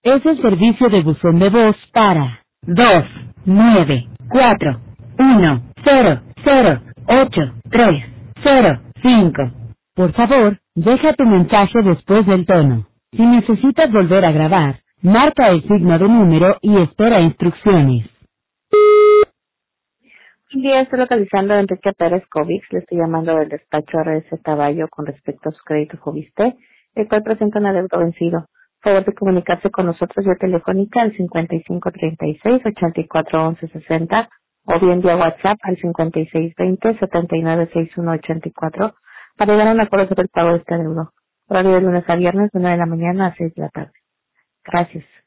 Es el servicio de buzón de voz para 29410083005. Por favor, deja tu mensaje después del tono. Si necesitas volver a grabar, marca el signo de número y espera instrucciones. Un día estoy localizando a Enrique Pérez Covix, le estoy llamando del despacho RS Taballo con respecto a su crédito Fobiste, el cual presenta un adeudo vencido. Favor de comunicarse con nosotros vía telefónica al 5536-841160 o bien vía WhatsApp al 5620-796184 para llegar a un acuerdo sobre el pago de este adeudo. Horario de lunes a viernes de 9 de la mañana a 6 de la tarde. Gracias.